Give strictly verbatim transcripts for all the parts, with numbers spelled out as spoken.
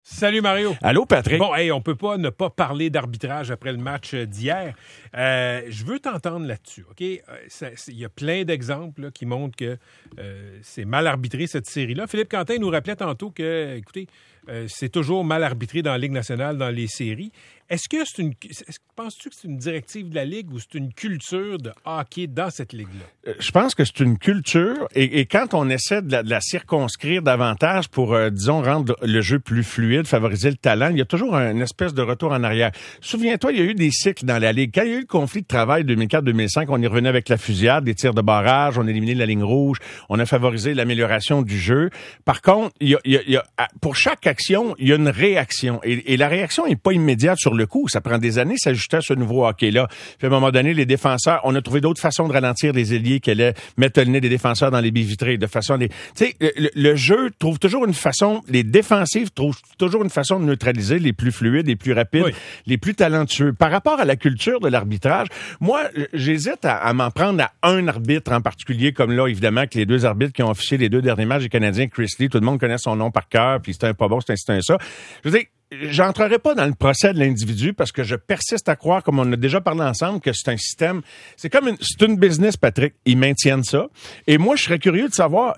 Salut Mario. Allô Patrick. Bon, hey, on peut pas ne pas parler d'arbitrage après le match d'hier. Euh, je veux t'entendre là-dessus, OK? Il y a plein d'exemples là, qui montrent que euh, c'est mal arbitré cette série-là. Philippe Quentin nous rappelait tantôt que, écoutez, euh, c'est toujours mal arbitré dans la Ligue nationale, dans les séries. Est-ce que c'est une... Est-ce, penses-tu que c'est une directive de la Ligue ou c'est une culture de hockey dans cette Ligue-là? Je pense que c'est une culture et, et quand on essaie de la, de la circonscrire davantage pour, euh, disons, rendre le jeu plus fluide, favoriser le talent, il y a toujours une espèce de retour en arrière. Souviens-toi, il y a eu des cycles dans la Ligue. Quand il y a eu le conflit de travail deux mille quatre deux mille cinq, on y revenait avec la fusillade, des tirs de barrage, on a éliminé la ligne rouge, on a favorisé l'amélioration du jeu. Par contre, il y a, il y a, il y a, pour chaque action, il y a une réaction. Et, et la réaction n'est pas immédiate sur le coup. Ça prend des années s'ajuster à ce nouveau hockey-là. Puis à un moment donné, les défenseurs, on a trouvé d'autres façons de ralentir les ailiers qui allaient mettre le nez des défenseurs dans les baies vitrées, de façon à les... Tu sais, le, le jeu trouve toujours une façon, les défensifs trouvent toujours une façon de neutraliser les plus fluides, les plus rapides, oui. les plus talentueux. Par rapport à la culture de l'arbitrage, moi, j'hésite à, à m'en prendre à un arbitre en particulier, comme là, évidemment, que les deux arbitres qui ont officié les deux derniers matchs des Canadiens, Chris Lee, tout le monde connaît son nom par cœur, puis c'est un pas bon, c'est un, c'est un ça. Je veux dire, j'entrerai pas dans le procès de l'individu parce que je persiste à croire, comme on a déjà parlé ensemble, que c'est un système, c'est comme une, c'est une business, Patrick. Ils maintiennent ça. Et moi, je serais curieux de savoir,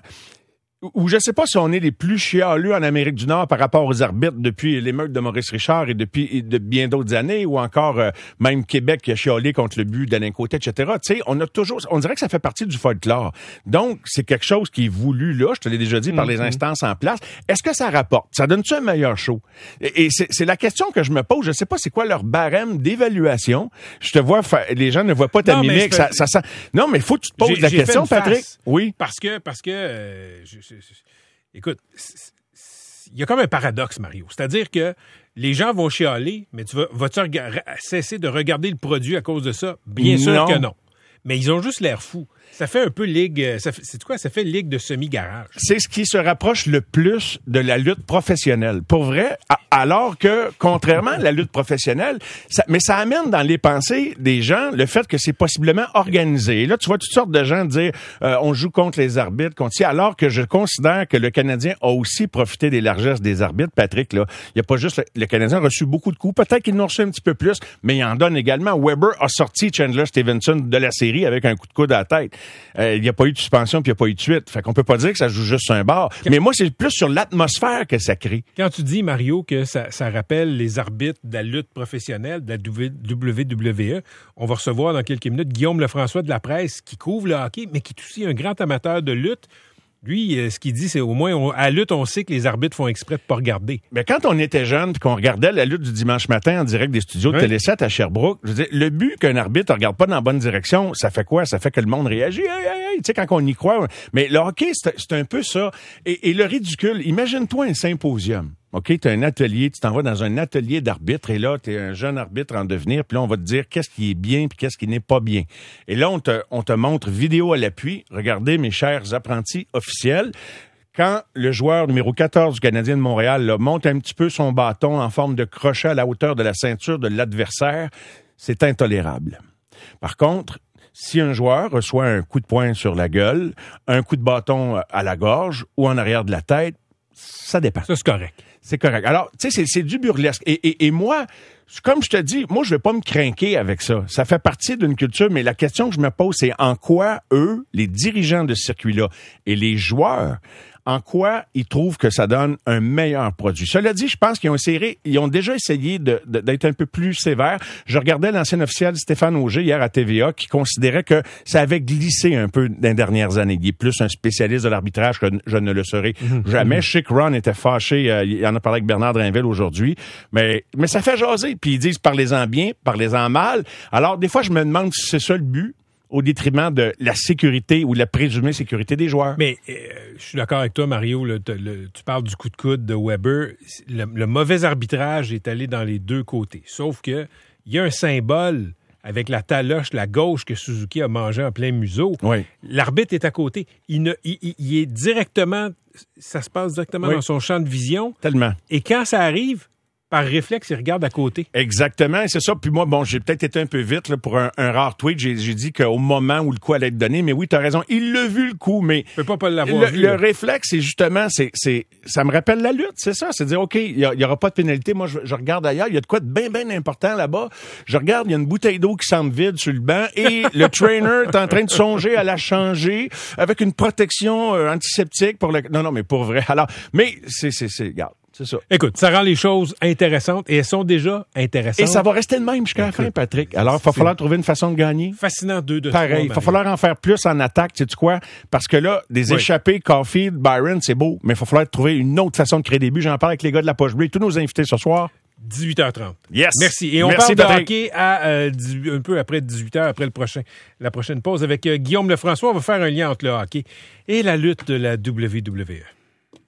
ou je sais pas si on est les plus chialeux en Amérique du Nord par rapport aux arbitres depuis l'émeute de Maurice Richard et depuis et de bien d'autres années, ou encore euh, même Québec qui a chialé contre le but d'Alain Côté, et cetera. Tu sais, on a toujours, on dirait que ça fait partie du folklore. Donc, c'est quelque chose qui est voulu là, je te l'ai déjà dit, par mm-hmm. les instances en place. Est-ce que ça rapporte? Ça donne-tu un meilleur show? Et, et c'est, c'est la question que je me pose. Je sais pas c'est quoi leur barème d'évaluation. Je te vois, fa- les gens ne voient pas ta non, mimique. Ça, ça sent... Non, mais il faut que tu te poses j'ai, la j'ai question, Patrick. Oui. Parce que, parce que, euh, je, je, je, écoute, il y a comme un paradoxe, Mario. C'est-à-dire que les gens vont chialer, mais tu vas, vas-tu rega- cesser de regarder le produit à cause de ça? Bien non. sûr que non. Mais ils ont juste l'air fous. Ça fait un peu ligue, ça fait, c'est quoi? Ça fait ligue de semi-garage. C'est ce qui se rapproche le plus de la lutte professionnelle. Pour vrai, a, alors que, contrairement à la lutte professionnelle, ça, mais ça amène dans les pensées des gens le fait que c'est possiblement organisé. Et là, tu vois toutes sortes de gens dire, euh, on joue contre les arbitres, contre ci, alors que je considère que le Canadien a aussi profité des largesses des arbitres. Patrick, là, il n'y a pas juste, le, le Canadien a reçu beaucoup de coups. Peut-être qu'il en a reçu un petit peu plus, mais il en donne également. Weber a sorti Chandler Stevenson de la série avec un coup de coude à la tête. Euh, il n'y a pas eu de suspension puis il n'y a pas eu de suite. Fait qu'on peut pas dire que ça joue juste sur un bar. Quand... Mais moi, c'est plus sur l'atmosphère que ça crée. Quand tu dis, Mario, que ça, ça rappelle les arbitres de la lutte professionnelle, de la W W E, on va recevoir dans quelques minutes Guillaume Lefrançois de la Presse qui couvre le hockey, mais qui est aussi un grand amateur de lutte. Lui, ce qu'il dit, c'est au moins, on, à la lutte, on sait que les arbitres font exprès de pas regarder. Mais quand on était jeune et qu'on regardait la lutte du dimanche matin en direct des studios de oui. Télé sept à Sherbrooke, je veux dire, le but qu'un arbitre ne regarde pas dans la bonne direction, ça fait quoi? Ça fait que le monde réagit. Hey, hey, hey, tu sais, quand on y croit. Mais le hockey, c'est, c'est un peu ça. Et, et le ridicule, imagine-toi un symposium. OK, tu as un atelier, tu t'en vas dans un atelier d'arbitre et là, tu es un jeune arbitre en devenir, puis là, on va te dire qu'est-ce qui est bien puis qu'est-ce qui n'est pas bien. Et là, on te, on te montre vidéo à l'appui. Regardez, mes chers apprentis officiels, quand le joueur numéro quatorze du Canadien de Montréal là, monte un petit peu son bâton en forme de crochet à la hauteur de la ceinture de l'adversaire, c'est intolérable. Par contre, si un joueur reçoit un coup de poing sur la gueule, un coup de bâton à la gorge ou en arrière de la tête, ça dépend. Ça, c'est correct. C'est correct. Alors, tu sais, c'est, c'est du burlesque. Et, et, et moi, comme je te dis, moi, je vais pas me crinquer avec ça. Ça fait partie d'une culture, mais la question que je me pose, c'est en quoi eux, les dirigeants de ce circuit-là et les joueurs, en quoi ils trouvent que ça donne un meilleur produit. Cela dit, je pense qu'ils ont essayé, ils ont déjà essayé de, de, d'être un peu plus sévères. Je regardais l'ancien officiel Stéphane Auger hier à T V A qui considérait que ça avait glissé un peu dans les dernières années. Il est plus un spécialiste de l'arbitrage que je ne le serai mmh. jamais. Je sais que Ron était fâché, euh, il en a parlé avec Bernard Drinville aujourd'hui, mais, mais ça fait jaser. Puis ils disent parlez-en bien, parlez-en mal. Alors des fois, je me demande si c'est ça le but, au détriment de la sécurité ou la présumée sécurité des joueurs. Mais euh, je suis d'accord avec toi, Mario. Le, le, tu parles du coup de coude de Weber. Le, le mauvais arbitrage est allé dans les deux côtés. Sauf que il y a un symbole avec la taloche, la gauche que Suzuki a mangé en plein museau. Oui. L'arbitre est à côté. Il, ne, il, il, il est directement... Ça se passe directement oui. dans son champ de vision. Tellement. Et quand ça arrive... par réflexe, il regarde à côté. Exactement, c'est ça. Puis moi, bon, j'ai peut-être été un peu vite là, pour un, un rare tweet. J'ai, j'ai dit qu'au moment où le coup allait être donné, mais oui, t'as raison, il l'a vu le coup, mais je peux pas pas l'avoir le, vu. Le réflexe, c'est justement, c'est, c'est, ça me rappelle la lutte, c'est ça. C'est dire, OK, il y, y aura pas de pénalité. Moi, je, je regarde ailleurs, il y a de quoi de bien, bien important là-bas. Je regarde, il y a une bouteille d'eau qui semble vide sur le banc et le trainer est en train de songer à la changer avec une protection euh, antiseptique pour le... Non, non, mais pour vrai. Alors, mais c'est, c'est, c'est, regarde. C'est ça. Écoute, ça rend les choses intéressantes et elles sont déjà intéressantes. Et ça va rester le même jusqu'à la fin, Patrick. Alors, il va falloir trouver une façon de gagner. Fascinant, deux de Pareil, il va falloir en faire plus en attaque, sais-tu quoi? Parce que là, des oui. échappées, Caulfield, Byron, c'est beau, mais il va falloir trouver une autre façon de créer des buts. J'en parle avec les gars de la Poche Bleue, tous nos invités ce soir. dix-huit heures trente. Yes. Merci. Et on Merci, parle Patrick. de hockey à euh, dix, un peu après dix-huit heures, après le prochain, la prochaine pause avec euh, Guillaume Lefrançois. On va faire un lien entre le hockey et la lutte de la W W E.